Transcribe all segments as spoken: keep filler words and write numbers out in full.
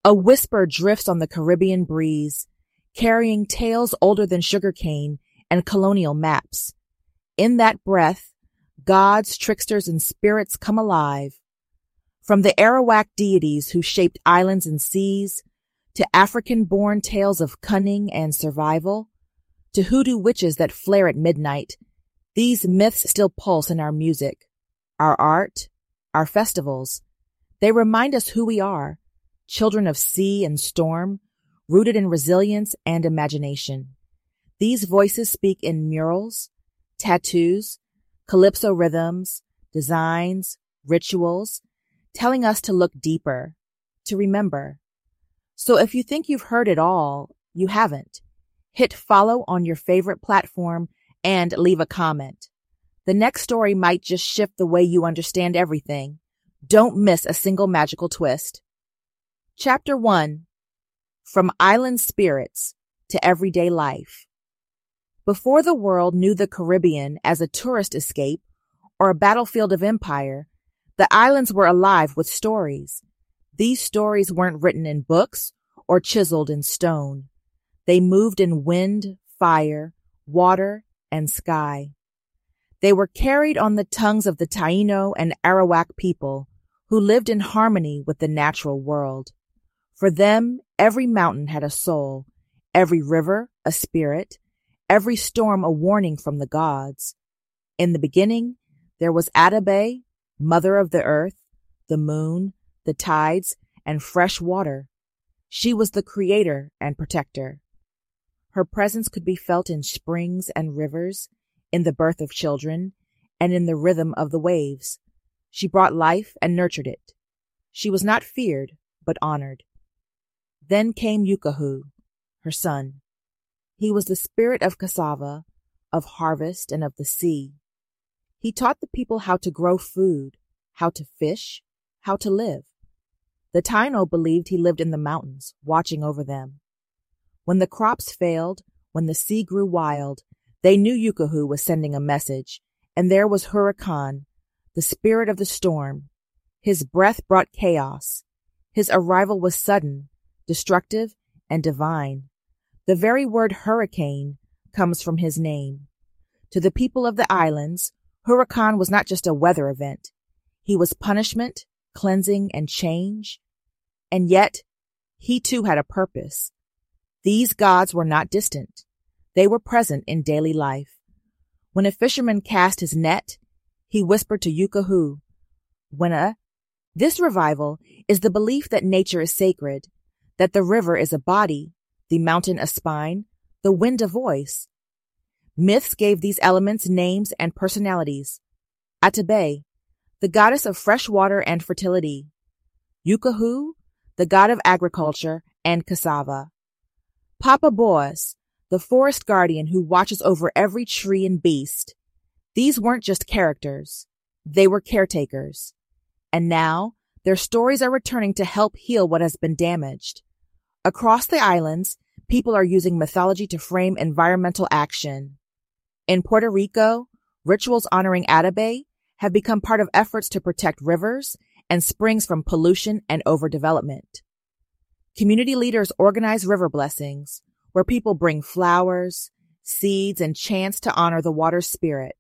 A whisper drifts on the Caribbean breeze, carrying tales older than sugarcane and colonial maps. In that breath, gods, tricksters, and spirits come alive. From the Arawak deities who shaped islands and seas, to African-born tales of cunning and survival, to hoodoo witches that flare at midnight, these myths still pulse in our music, our art, our festivals. They remind us who we are, children of sea and storm, rooted in resilience and imagination. These voices speak in murals, tattoos, calypso rhythms, designs, rituals, telling us to look deeper, to remember. So if you think you've heard it all, you haven't. Hit follow on your favorite platform and leave a comment. The next story might just shift the way you understand everything. Don't miss a single magical twist. Chapter one. From Island Spirits to Everyday Life. Before the world knew the Caribbean as a tourist escape or a battlefield of empire, the islands were alive with stories. These stories weren't written in books or chiseled in stone. They moved in wind, fire, water, and sky. They were carried on the tongues of the Taino and Arawak people who lived in harmony with the natural world. For them, every mountain had a soul, every river a spirit, every storm a warning from the gods. In the beginning, there was Atabey, mother of the earth, the moon, the tides, and fresh water. She was the creator and protector. Her presence could be felt in springs and rivers, in the birth of children, and in the rhythm of the waves. She brought life and nurtured it. She was not feared, but honored. Then came Yukahu, her son. He was the spirit of cassava, of harvest, and of the sea. He taught the people how to grow food, how to fish, how to live. The Taino believed he lived in the mountains, watching over them. When the crops failed, when the sea grew wild, they knew Yukahu was sending a message, and there was Hurakan, the spirit of the storm. His breath brought chaos. His arrival was sudden, destructive, and divine. The very word hurricane comes from his name. To the people of the islands, Hurakan was not just a weather event. He was punishment, cleansing, and change. And yet, he too had a purpose. These gods were not distant. They were present in daily life. When a fisherman cast his net, he whispered to Yukahu, Wena. This revival is the belief that nature is sacred, that the river is a body, the mountain a spine, the wind a voice. Myths gave these elements names and personalities. Atabey, the goddess of fresh water and fertility. Yukahu, the god of agriculture and cassava. Papa Boas, the forest guardian who watches over every tree and beast. These weren't just characters. They were caretakers. And now, their stories are returning to help heal what has been damaged. Across the islands, people are using mythology to frame environmental action. In Puerto Rico, rituals honoring Atabey have become part of efforts to protect rivers and springs from pollution and overdevelopment. Community leaders organize river blessings, where people bring flowers, seeds, and chants to honor the water's spirit.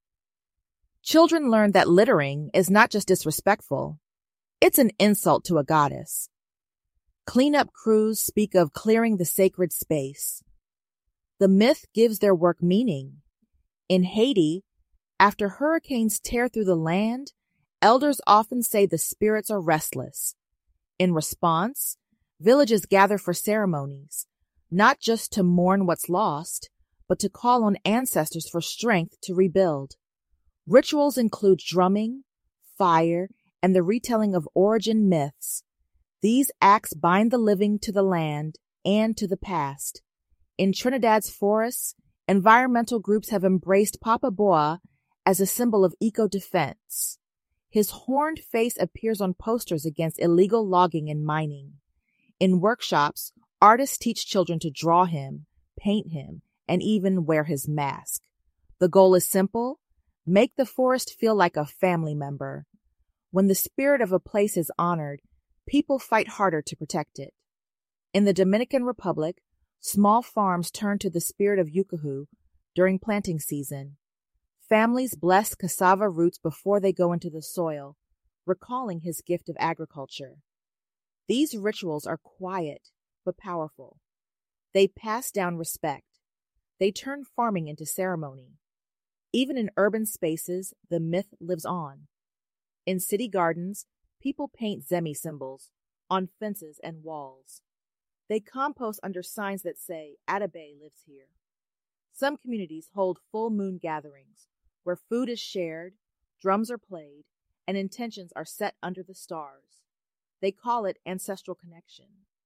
Children learn that littering is not just disrespectful, it's an insult to a goddess. Cleanup crews speak of clearing the sacred space. The myth gives their work meaning. In Haiti, after hurricanes tear through the land, elders often say the spirits are restless. In response, villages gather for ceremonies, not just to mourn what's lost, but to call on ancestors for strength to rebuild. Rituals include drumming, fire, and the retelling of origin myths. These acts bind the living to the land and to the past. In Trinidad's forests, environmental groups have embraced Papa Boa as a symbol of eco-defense. His horned face appears on posters against illegal logging and mining. In workshops, artists teach children to draw him, paint him, and even wear his mask. The goal is simple: make the forest feel like a family member. When the spirit of a place is honored, people fight harder to protect it. In the Dominican Republic, small farms turn to the spirit of Yucahu during planting season. Families bless cassava roots before they go into the soil, recalling his gift of agriculture. These rituals are quiet but powerful. They pass down respect. They turn farming into ceremony. Even in urban spaces, the myth lives on. In city gardens, people paint Zemi symbols on fences and walls. They compost under signs that say, Atabey lives here. Some communities hold full moon gatherings, where food is shared, drums are played, and intentions are set under the stars. They call it ancestral connection.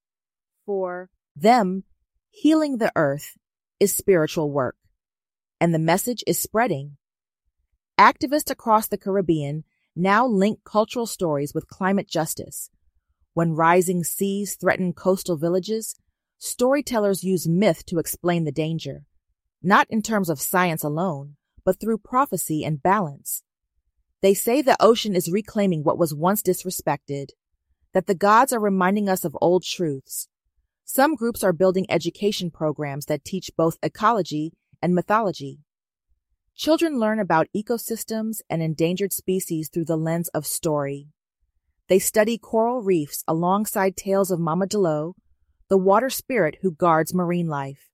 For them, healing the earth is spiritual work, and the message is spreading. Activists across the Caribbean now link cultural stories with climate justice. When rising seas threaten coastal villages, storytellers use myth to explain the danger, not in terms of science alone, but through prophecy and balance. They say the ocean is reclaiming what was once disrespected, that the gods are reminding us of old truths. Some groups are building education programs that teach both ecology and mythology. Children learn about ecosystems and endangered species through the lens of story. They study coral reefs alongside tales of Mama Delo, the water spirit who guards marine life.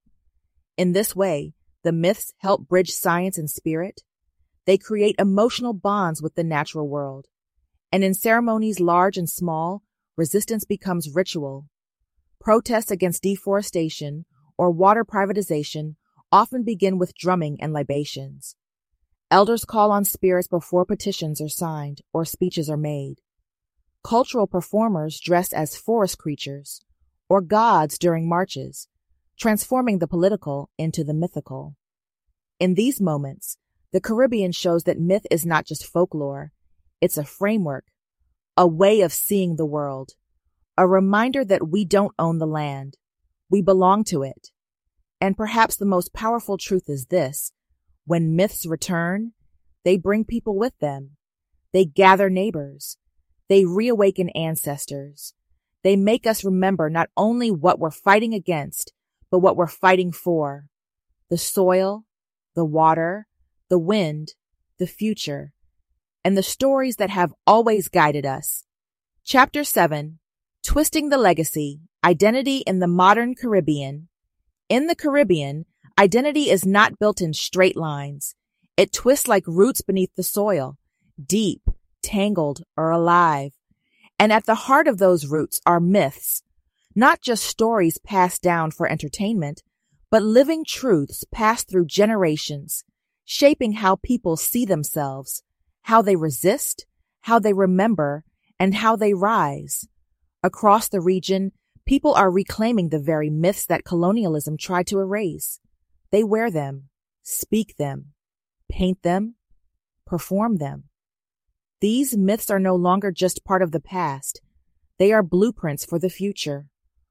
In this way, the myths help bridge science and spirit. They create emotional bonds with the natural world. And in ceremonies large and small, resistance becomes ritual. Protests against deforestation or water privatization often begin with drumming and libations. Elders call on spirits before petitions are signed or speeches are made. Cultural performers dress as forest creatures or gods during marches, transforming the political into the mythical. In these moments, the Caribbean shows that myth is not just folklore, it's a framework, a way of seeing the world, a reminder that we don't own the land, we belong to it. And perhaps the most powerful truth is this: when myths return, they bring people with them. They gather neighbors. They reawaken ancestors. They make us remember not only what we're fighting against, but what we're fighting for: the soil, the water, the wind, the future, and the stories that have always guided us. Chapter seven, Twisting the Legacy, Identity in the Modern Caribbean. In the Caribbean, identity is not built in straight lines. It twists like roots beneath the soil, deep, tangled, or alive. And at the heart of those roots are myths, not just stories passed down for entertainment, but living truths passed through generations, shaping how people see themselves, how they resist, how they remember, and how they rise. Across the region, people are reclaiming the very myths that colonialism tried to erase. They wear them, speak them, paint them, perform them. These myths are no longer just part of the past. They are blueprints for the future.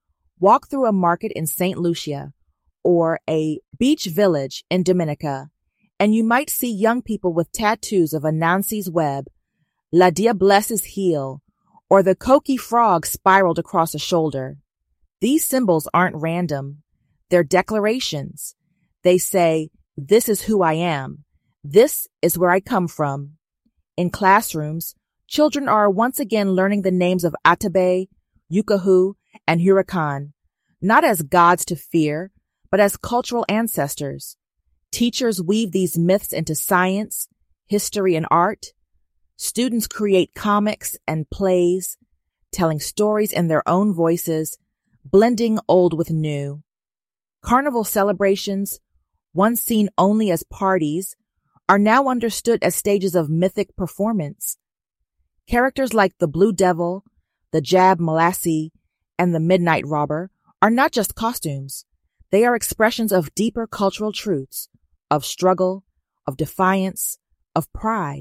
Walk through a market in Saint Lucia or a beach village in Dominica, and you might see young people with tattoos of Anansi's web, La Diablesse's heel, or the Coqui frog spiraled across a shoulder. These symbols aren't random. They're declarations. They say, this is who I am. This is where I come from. In classrooms, children are once again learning the names of Atabey, Yucahu, and Huracan, not as gods to fear, but as cultural ancestors. Teachers weave these myths into science, history, and art. Students create comics and plays, telling stories in their own voices, blending old with new. Carnival celebrations, once seen only as parties, are now understood as stages of mythic performance. Characters like the Blue Devil, the Jab Malassie, and the Midnight Robber are not just costumes. They are expressions of deeper cultural truths, of struggle, of defiance, of pride.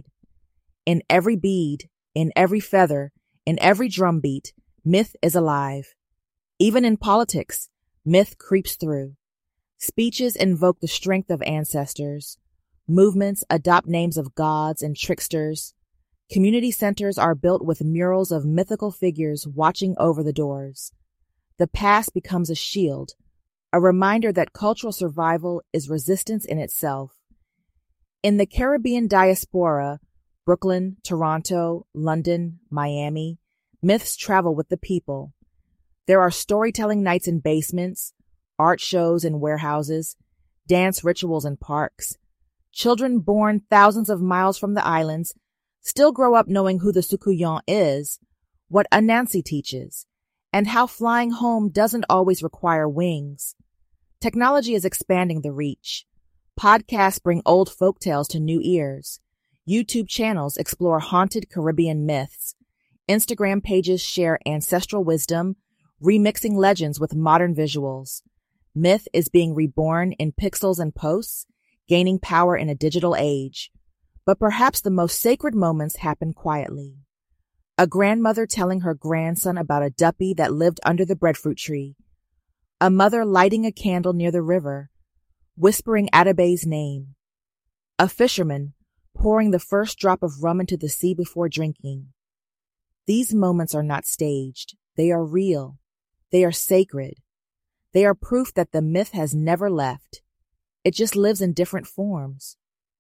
In every bead, in every feather, in every drumbeat, myth is alive. Even in politics, myth creeps through. Speeches invoke the strength of ancestors. Movements adopt names of gods and tricksters. Community centers are built with murals of mythical figures watching over the doors. The past becomes a shield, a reminder that cultural survival is resistance in itself. In the Caribbean diaspora, Brooklyn, Toronto, London, Miami, myths travel with the people. There are storytelling nights in basements, art shows in warehouses, dance rituals in parks. Children born thousands of miles from the islands still grow up knowing who the Sukuyon is, what Anansi teaches, and how flying home doesn't always require wings. Technology is expanding the reach. Podcasts bring old folktales to new ears. YouTube channels explore haunted Caribbean myths. Instagram pages share ancestral wisdom, remixing legends with modern visuals. Myth is being reborn in pixels and posts, gaining power in a digital age. But perhaps the most sacred moments happen quietly. A grandmother telling her grandson about a duppy that lived under the breadfruit tree. A mother lighting a candle near the river, whispering Atabey's name. A fisherman pouring the first drop of rum into the sea before drinking. These moments are not staged. They are real. They are sacred. They are proof that the myth has never left. It just lives in different forms.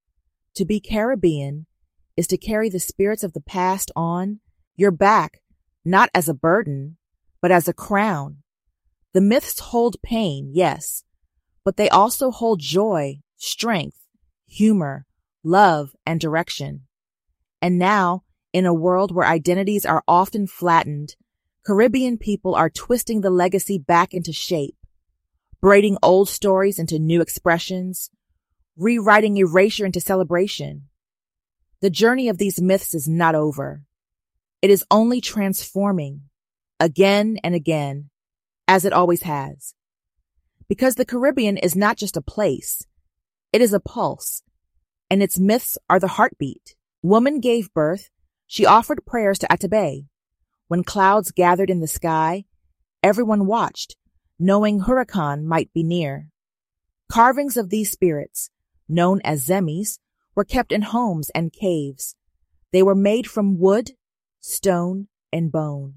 To be Caribbean is to carry the spirits of the past on your back, not as a burden, but as a crown. The myths hold pain, yes, but they also hold joy, strength, humor, love, and direction. And now, in a world where identities are often flattened, Caribbean people are twisting the legacy back into shape, braiding old stories into new expressions, rewriting erasure into celebration. The journey of these myths is not over. It is only transforming, again and again, as it always has. Because the Caribbean is not just a place, it is a pulse, and its myths are the heartbeat. Woman gave birth, she offered prayers to Atabey. When clouds gathered in the sky, everyone watched, knowing Huracan might be near. Carvings of these spirits, known as zemis, were kept in homes and caves. They were made from wood, stone, and bone.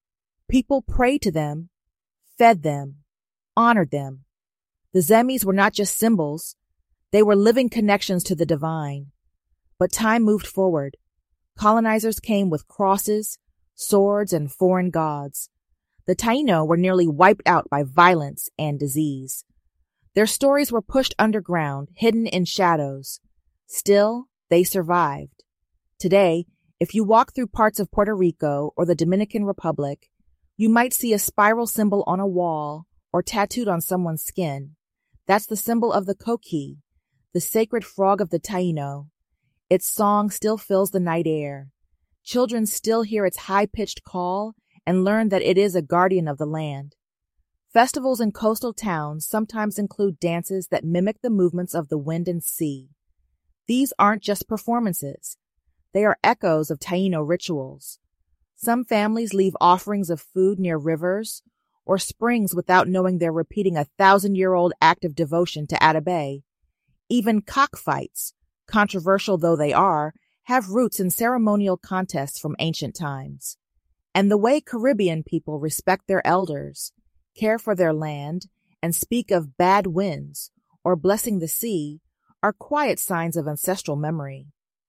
People prayed to them, fed them, honored them. The zemis were not just symbols, they were living connections to the divine. But time moved forward. Colonizers came with crosses, swords, and foreign gods. The Taino were nearly wiped out by violence and disease. Their stories were pushed underground, hidden in shadows. Still, they survived. Today, if you walk through parts of Puerto Rico or the Dominican Republic, you might see a spiral symbol on a wall or tattooed on someone's skin. That's the symbol of the coqui, the sacred frog of the Taino. Its song still fills the night air. Children still hear its high-pitched call and learn that it is a guardian of the land. Festivals in coastal towns sometimes include dances that mimic the movements of the wind and sea. These aren't just performances. They are echoes of Taino rituals. Some families leave offerings of food near rivers or springs without knowing they're repeating a thousand-year-old act of devotion to Atabey. Even cockfights, controversial though they are, have roots in ceremonial contests from ancient times. And the way Caribbean people respect their elders, care for their land, and speak of bad winds or blessing the sea are quiet signs of ancestral memory.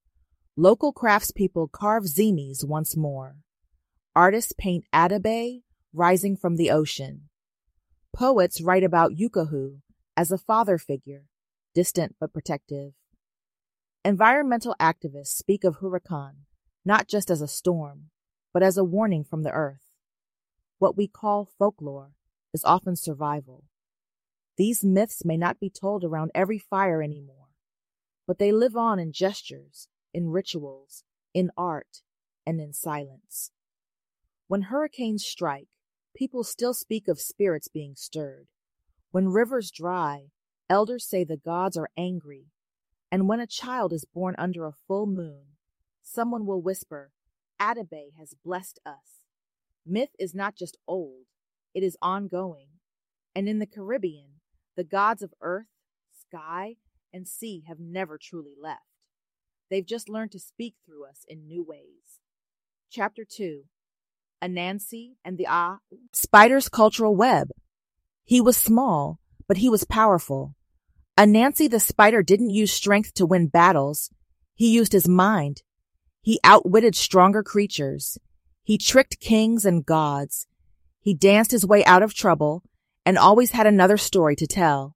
Local craftspeople carve zemis once more. Artists paint Atabey rising from the ocean. Poets write about Yukahu as a father figure, distant but protective. Environmental activists speak of Huracan not just as a storm, but as a warning from the earth. What we call folklore is often survival. These myths may not be told around every fire anymore, but they live on in gestures, in rituals, in art, and in silence. When hurricanes strike, people still speak of spirits being stirred. When rivers dry, elders say the gods are angry. And when a child is born under a full moon, someone will whisper, Atabey has blessed us. Myth is not just old, it is ongoing. And in the Caribbean, the gods of earth, sky, and sea have never truly left. They've just learned to speak through us in new ways. Chapter two. Anansi and the Ah Spider's cultural web. He was small, but he was powerful. Anansi the spider didn't use strength to win battles. He used his mind. He outwitted stronger creatures. He tricked kings and gods. He danced his way out of trouble and always had another story to tell.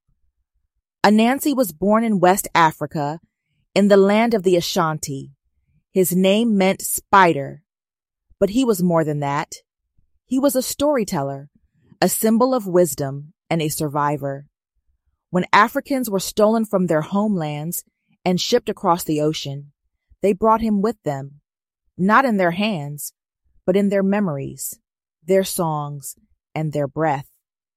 Anansi was born in West Africa, in the land of the Ashanti. His name meant spider. But he was more than that. He was a storyteller, a symbol of wisdom, and a survivor. When Africans were stolen from their homelands and shipped across the ocean, they brought him with them, not in their hands, but in their memories, their songs, and their breath.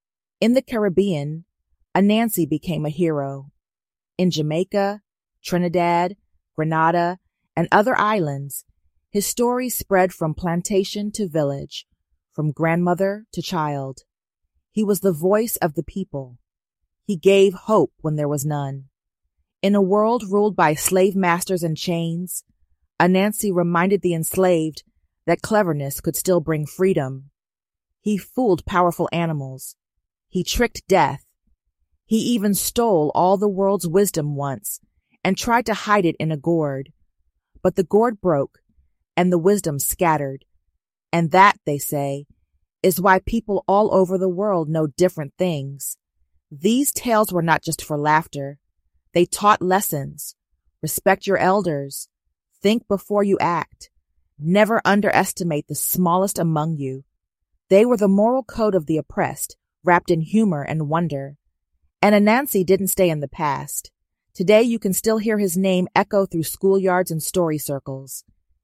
In the Caribbean, Anansi became a hero. In Jamaica, Trinidad, Grenada, and other islands, his story spread from plantation to village, from grandmother to child. He was the voice of the people. He gave hope when there was none. In a world ruled by slave masters and chains, Anansi reminded the enslaved that cleverness could still bring freedom. He fooled powerful animals. He tricked death. He even stole all the world's wisdom once and tried to hide it in a gourd. But the gourd broke and the wisdom scattered. And that, they say, is why people all over the world know different things. These tales were not just for laughter. They taught lessons. Respect your elders. Think before you act. Never underestimate the smallest among you. They were the moral code of the oppressed, wrapped in humor and wonder. And Anansi didn't stay in the past. Today you can still hear his name echo through schoolyards and story circles.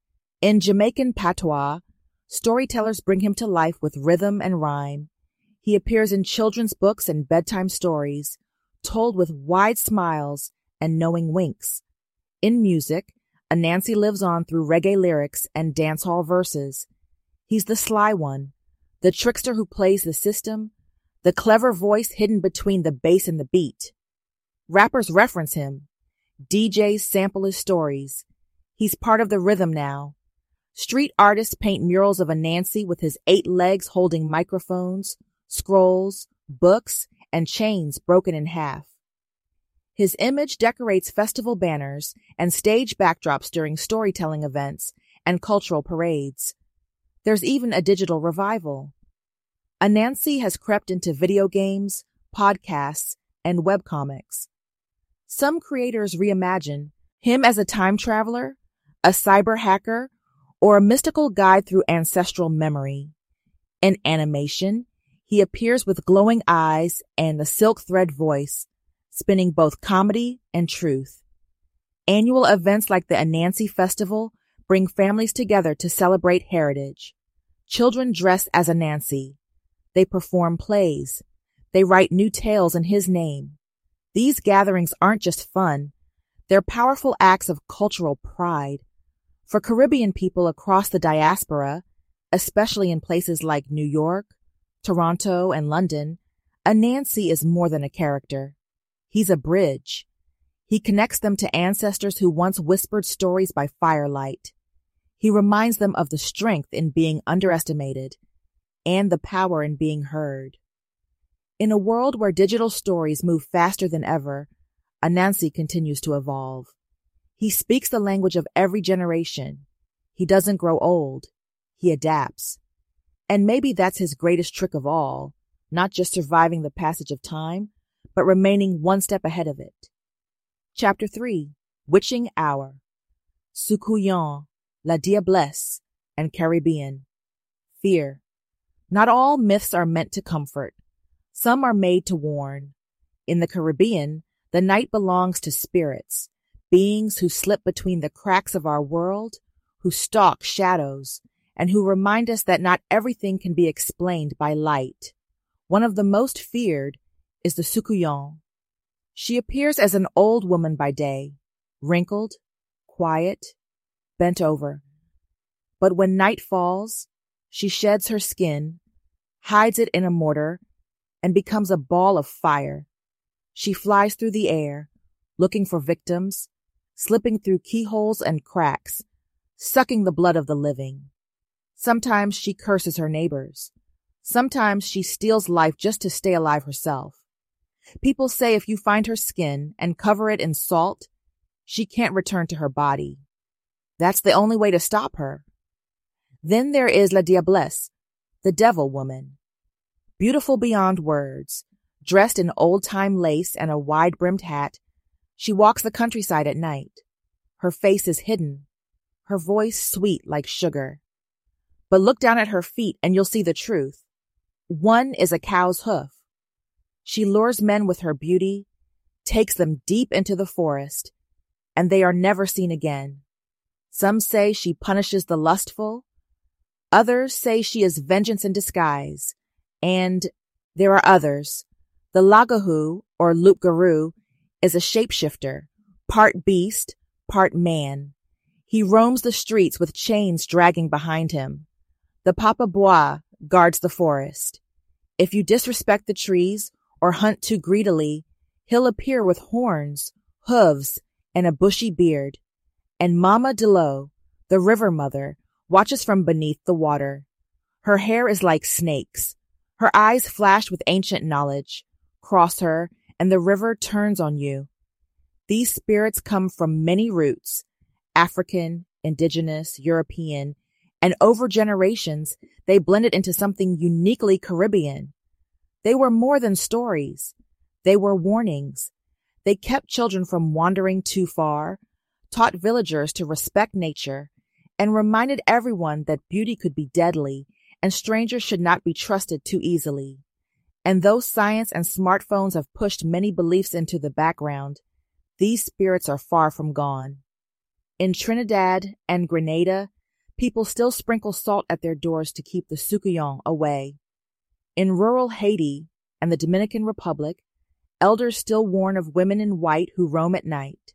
In Jamaican patois, storytellers bring him to life with rhythm and rhyme. He appears in children's books and bedtime stories, told with wide smiles and knowing winks. In music, Anansi lives on through reggae lyrics and dancehall verses. He's the sly one, the trickster who plays the system, the clever voice hidden between the bass and the beat. Rappers reference him. D Js sample his stories. He's part of the rhythm now. Street artists paint murals of Anansi with his eight legs holding microphones, scrolls, books, and chains broken in half. His image decorates festival banners and stage backdrops during storytelling events and cultural parades. There's even a digital revival. Anansi has crept into video games, podcasts, and webcomics. Some creators reimagine him as a time traveler, a cyber hacker, or a mystical guide through ancestral memory. In animation, he appears with glowing eyes and the silk thread voice, spinning both comedy and truth. Annual events like the Anansi Festival bring families together to celebrate heritage. Children dress as Anansi. They perform plays. They write new tales in his name. These gatherings aren't just fun. They're powerful acts of cultural pride. For Caribbean people across the diaspora, especially in places like New York, Toronto, and London, Anansi is more than a character. He's a bridge. He connects them to ancestors who once whispered stories by firelight. He reminds them of the strength in being underestimated and the power in being heard. In a world where digital stories move faster than ever, Anansi continues to evolve. He speaks the language of every generation. He doesn't grow old. He adapts. And maybe that's his greatest trick of all, not just surviving the passage of time, but remaining one step ahead of it. Chapter three, Witching Hour. Sukuyon, La Diablesse, and Caribbean. Fear. Not all myths are meant to comfort. Some are made to warn. In the Caribbean, the night belongs to spirits, beings who slip between the cracks of our world, who stalk shadows, and who remind us that not everything can be explained by light. One of the most feared is the Sukuyon. She appears as an old woman by day, wrinkled, quiet, bent over. But when night falls, she sheds her skin, hides it in a mortar, and becomes a ball of fire. She flies through the air, looking for victims, slipping through keyholes and cracks, sucking the blood of the living. Sometimes she curses her neighbors. Sometimes she steals life just to stay alive herself. People say if you find her skin and cover it in salt, she can't return to her body. That's the only way to stop her. Then there is La Diablesse, the devil woman. Beautiful beyond words, dressed in old-time lace and a wide-brimmed hat, she walks the countryside at night. Her face is hidden, her voice sweet like sugar. But look down at her feet and you'll see the truth. One is a cow's hoof. She lures men with her beauty, takes them deep into the forest, and they are never seen again. Some say she punishes the lustful. Others say she is vengeance in disguise. And there are others. The Lagahu, or Loup-garou, is a shapeshifter, part beast, part man. He roams the streets with chains dragging behind him. The Papa Bois guards the forest. If you disrespect the trees or hunt too greedily, he'll appear with horns, hooves, and a bushy beard. And Mama Delot, the river mother, watches from beneath the water. Her hair is like snakes. Her eyes flash with ancient knowledge. Cross her, and the river turns on you. These spirits come from many roots, African, indigenous, European, and over generations, they blended into something uniquely Caribbean. They were more than stories. They were warnings. They kept children from wandering too far, taught villagers to respect nature, and reminded everyone that beauty could be deadly and strangers should not be trusted too easily. And though science and smartphones have pushed many beliefs into the background, these spirits are far from gone. In Trinidad and Grenada, people still sprinkle salt at their doors to keep the Sukuyon away. In rural Haiti and the Dominican Republic, elders still warn of women in white who roam at night.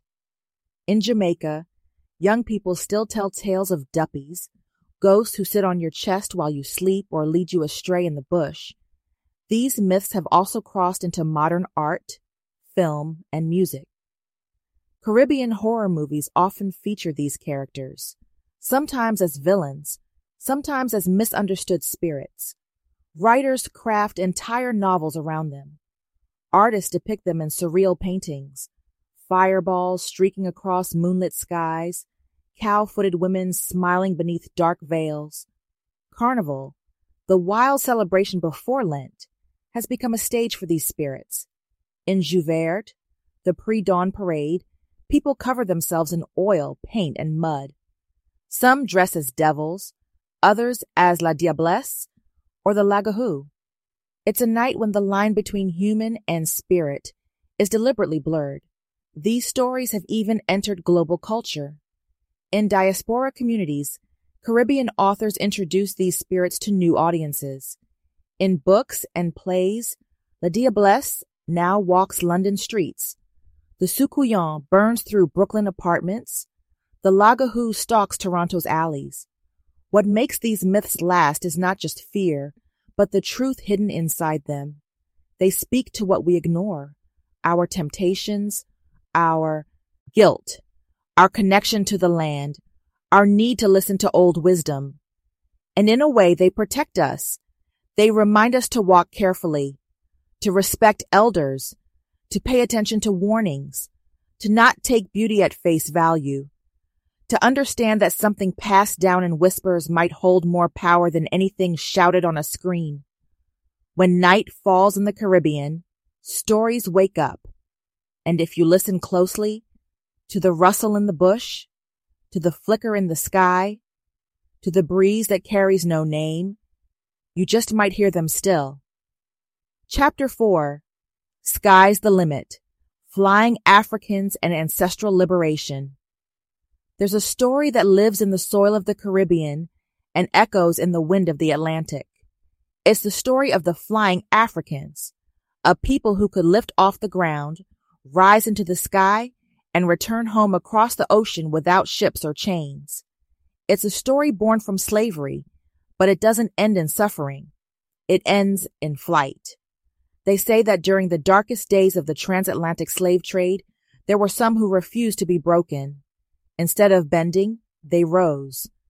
In Jamaica, young people still tell tales of duppies, ghosts who sit on your chest while you sleep or lead you astray in the bush. These myths have also crossed into modern art, film, and music. Caribbean horror movies often feature these characters, sometimes as villains, sometimes as misunderstood spirits. Writers craft entire novels around them. Artists depict them in surreal paintings, fireballs streaking across moonlit skies, cow-footed women smiling beneath dark veils. Carnival, the wild celebration before Lent, has become a stage for these spirits. In Jouvert, the pre-dawn parade, people cover themselves in oil, paint, and mud. Some dress as devils, others as La Diablesse or the Lagahu. It's a night when the line between human and spirit is deliberately blurred. These stories have even entered global culture. In diaspora communities, Caribbean authors introduce these spirits to new audiences. In books and plays, La Diablesse now walks London streets. The Sukuyon burns through Brooklyn apartments. The Lagahu stalks Toronto's alleys. What makes these myths last is not just fear, but the truth hidden inside them. They speak to what we ignore, our temptations, our guilt, our connection to the land, our need to listen to old wisdom. And in a way, they protect us. They remind us to walk carefully, to respect elders, to pay attention to warnings, to not take beauty at face value, to understand that something passed down in whispers might hold more power than anything shouted on a screen. When night falls in the Caribbean, stories wake up, and if you listen closely to the rustle in the bush, to the flicker in the sky, to the breeze that carries no name, you just might hear them still. Chapter four, Sky's the Limit, Flying Africans and Ancestral Liberation. There's a story that lives in the soil of the Caribbean and echoes in the wind of the Atlantic. It's the story of the Flying Africans, a people who could lift off the ground, rise into the sky, and return home across the ocean without ships or chains. It's a story born from slavery, but it doesn't end in suffering. It ends in flight. They say that during the darkest days of the transatlantic slave trade, there were some who refused to be broken. Instead of bending, they rose.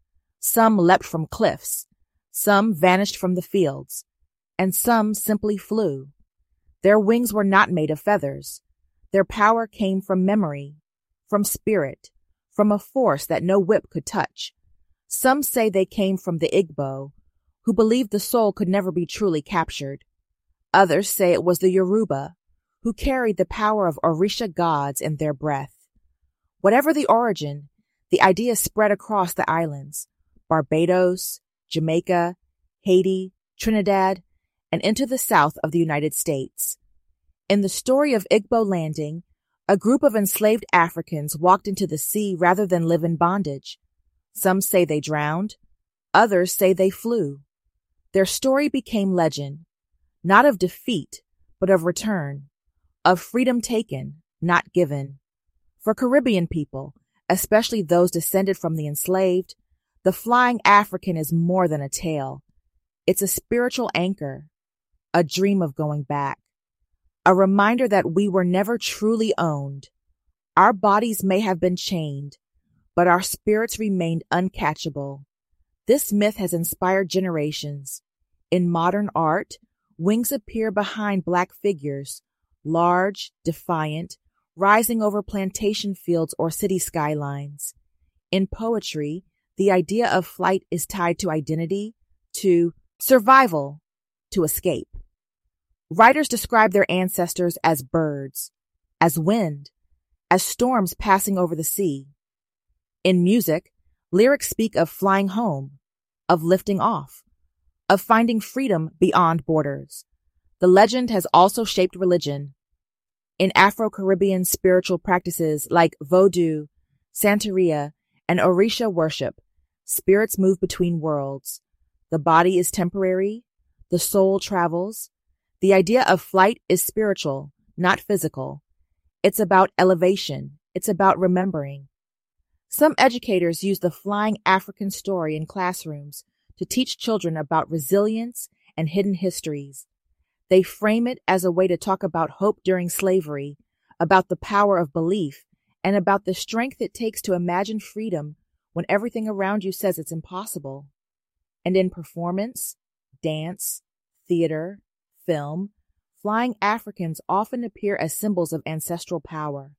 Some leapt from cliffs, some vanished from the fields, and some simply flew. Their wings were not made of feathers. Their power came from memory, from spirit, from a force that no whip could touch. Some say they came from the Igbo, who believed the soul could never be truly captured. Others say it was the Yoruba, who carried the power of Orisha gods in their breath. Whatever the origin, the idea spread across the islands, Barbados, Jamaica, Haiti, Trinidad, and into the south of the United States. In the story of Igbo landing, a group of enslaved Africans walked into the sea rather than live in bondage. Some say they drowned, others say they flew. Their story became legend, not of defeat, but of return, of freedom taken, not given. For Caribbean people, especially those descended from the enslaved, the flying African is more than a tale. It's a spiritual anchor, a dream of going back, a reminder that we were never truly owned. Our bodies may have been chained, but our spirits remained uncatchable. This myth has inspired generations. In modern art, wings appear behind black figures, large, defiant, rising over plantation fields or city skylines. In poetry, the idea of flight is tied to identity, to survival, to escape. Writers describe their ancestors as birds, as wind, as storms passing over the sea. In music, lyrics speak of flying home, of lifting off, of finding freedom beyond borders. The legend has also shaped religion. In Afro-Caribbean spiritual practices like Vodou, Santeria, and Orisha worship, spirits move between worlds. The body is temporary, the soul travels. The idea of flight is spiritual, not physical. It's about elevation. It's about remembering. Some educators use the flying African story in classrooms to teach children about resilience and hidden histories. They frame it as a way to talk about hope during slavery, about the power of belief, and about the strength it takes to imagine freedom when everything around you says it's impossible. And in performance, dance, theater, film, flying Africans often appear as symbols of ancestral power.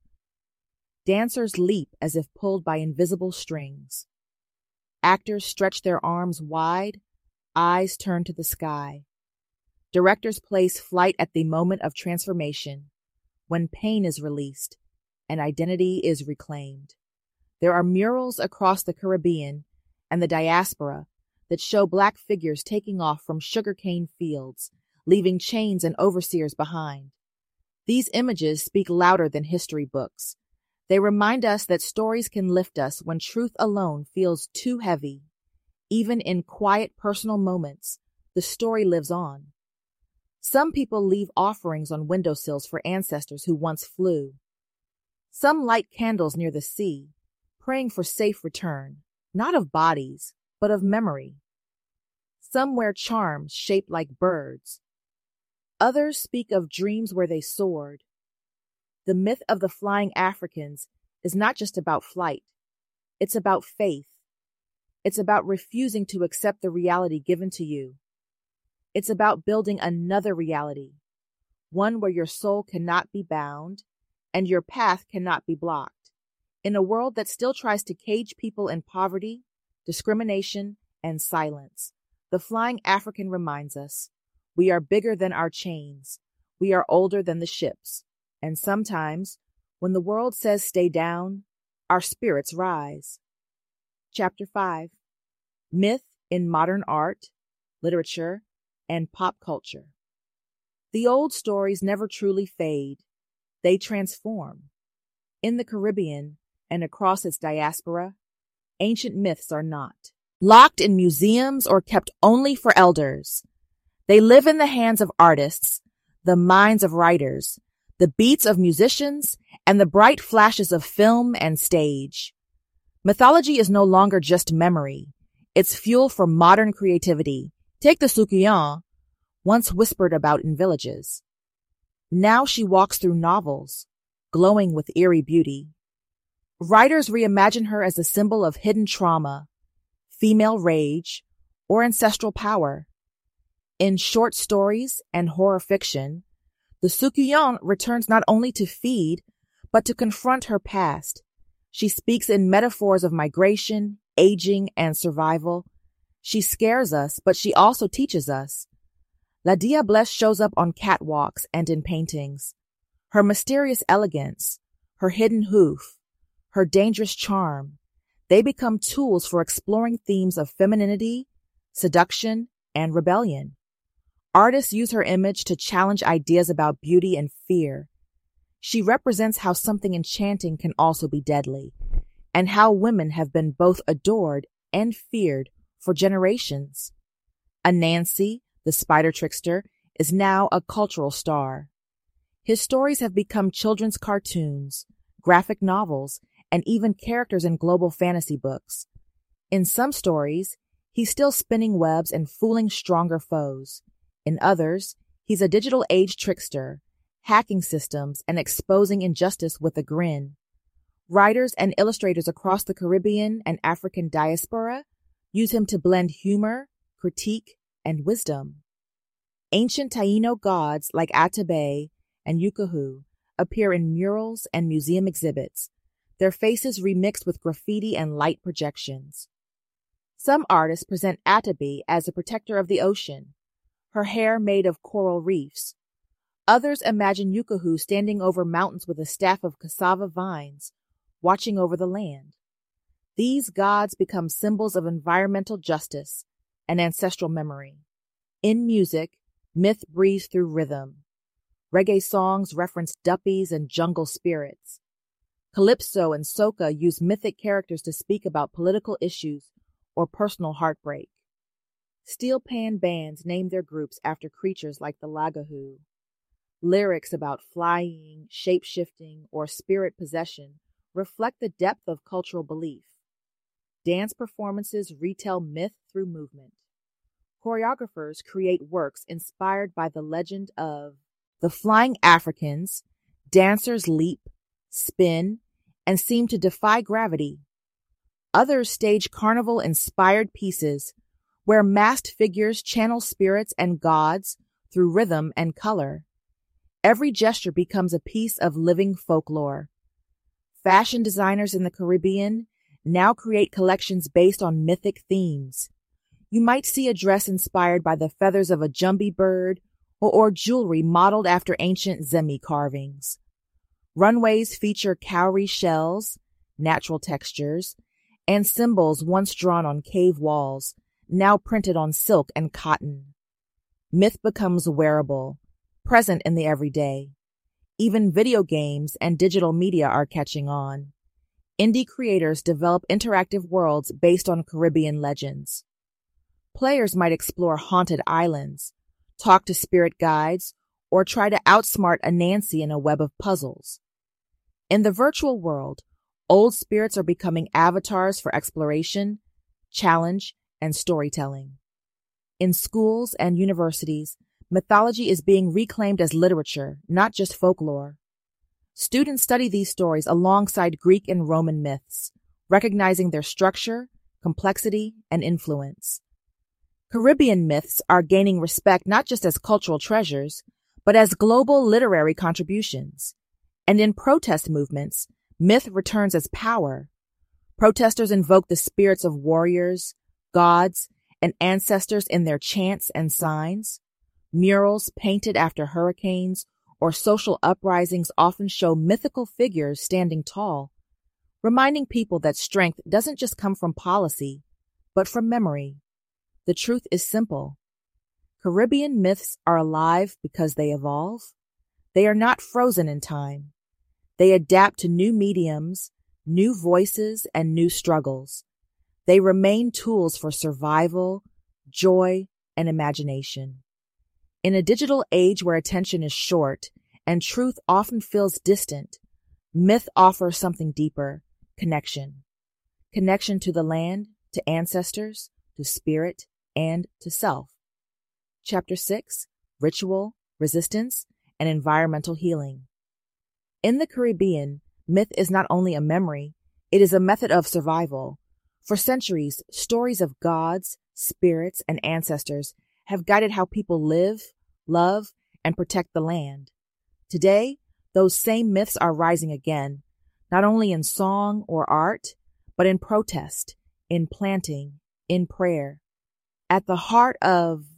Dancers leap as if pulled by invisible strings. Actors stretch their arms wide, eyes turn to the sky. Directors place flight at the moment of transformation, when pain is released and identity is reclaimed. There are murals across the Caribbean and the diaspora that show Black figures taking off from sugarcane fields, leaving chains and overseers behind. These images speak louder than history books. They remind us that stories can lift us when truth alone feels too heavy. Even in quiet personal moments, the story lives on. Some people leave offerings on windowsills for ancestors who once flew. Some light candles near the sea, praying for safe return, not of bodies, but of memory. Some wear charms shaped like birds. Others speak of dreams where they soared. The myth of the flying Africans is not just about flight. It's about faith. It's about refusing to accept the reality given to you. It's about building another reality, one where your soul cannot be bound and your path cannot be blocked. In a world that still tries to cage people in poverty, discrimination, and silence, the flying African reminds us, we are bigger than our chains. We are older than the ships. And sometimes, when the world says stay down, our spirits rise. Chapter five. Myth in Modern Art, Literature, and Pop Culture. The old stories never truly fade. They transform. In the Caribbean and across its diaspora, ancient myths are not locked in museums or kept only for elders. They live in the hands of artists, the minds of writers, the beats of musicians, and the bright flashes of film and stage. Mythology is no longer just memory. It's fuel for modern creativity. Take the Sukian, once whispered about in villages. Now she walks through novels, glowing with eerie beauty. Writers reimagine her as a symbol of hidden trauma, female rage, or ancestral power. In short stories and horror fiction, the Sukuyon returns not only to feed, but to confront her past. She speaks in metaphors of migration, aging, and survival. She scares us, but she also teaches us. La Diablesse shows up on catwalks and in paintings. Her mysterious elegance, her hidden hoof, her dangerous charm, they become tools for exploring themes of femininity, seduction, and rebellion. Artists use her image to challenge ideas about beauty and fear. She represents how something enchanting can also be deadly, and how women have been both adored and feared for generations. Anansi, the spider trickster, is now a cultural star. His stories have become children's cartoons, graphic novels, and even characters in global fantasy books. In some stories, he's still spinning webs and fooling stronger foes. In others, he's a digital age trickster, hacking systems and exposing injustice with a grin. Writers and illustrators across the Caribbean and African diaspora use him to blend humor, critique, and wisdom. Ancient Taino gods like Atabey and Yukahu appear in murals and museum exhibits, their faces remixed with graffiti and light projections. Some artists present Atabey as a protector of the ocean, her hair made of coral reefs. Others imagine Yukahu standing over mountains with a staff of cassava vines, watching over the land. These gods become symbols of environmental justice and ancestral memory. In music, myth breathes through rhythm. Reggae songs reference duppies and jungle spirits. Calypso and soca use mythic characters to speak about political issues or personal heartbreak. Steel pan bands name their groups after creatures like the Lagahu. Lyrics about flying, shape-shifting, or spirit possession reflect the depth of cultural belief. Dance performances retell myth through movement. Choreographers create works inspired by the legend of the Flying Africans. Dancers leap, spin, and seem to defy gravity. Others stage carnival-inspired pieces where masked figures channel spirits and gods through rhythm and color. Every gesture becomes a piece of living folklore. Fashion designers in the Caribbean now create collections based on mythic themes. You might see a dress inspired by the feathers of a jumbie bird or, or jewelry modeled after ancient Zemi carvings. Runways feature cowrie shells, natural textures, and symbols once drawn on cave walls, now printed on silk and cotton. Myth becomes wearable, present in the everyday. Even video games and digital media are catching on. Indie creators develop interactive worlds based on Caribbean legends. Players might explore haunted islands, talk to spirit guides, or try to outsmart Anansi in a web of puzzles. In the virtual world, old spirits are becoming avatars for exploration, challenge, and storytelling. In schools and universities, mythology is being reclaimed as literature, not just folklore. Students study these stories alongside Greek and Roman myths, recognizing their structure, complexity, and influence. Caribbean myths are gaining respect not just as cultural treasures, but as global literary contributions. And in protest movements, myth returns as power. Protesters invoke the spirits of warriors, gods, and ancestors in their chants and signs. Murals painted after hurricanes or social uprisings often show mythical figures standing tall, reminding people that strength doesn't just come from policy, but from memory. The truth is simple. Caribbean myths are alive because they evolve. They are not frozen in time. They adapt to new mediums, new voices, and new struggles. They remain tools for survival, joy, and imagination. In a digital age where attention is short and truth often feels distant, myth offers something deeper: connection. Connection to the land, to ancestors, to spirit, and to self. Chapter six, Ritual, Resistance, and Environmental Healing. In the Caribbean, myth is not only a memory, it is a method of survival. For centuries, stories of gods, spirits, and ancestors have guided how people live, love, and protect the land. Today, those same myths are rising again, not only in song or art, but in protest, in planting, in prayer. At the heart of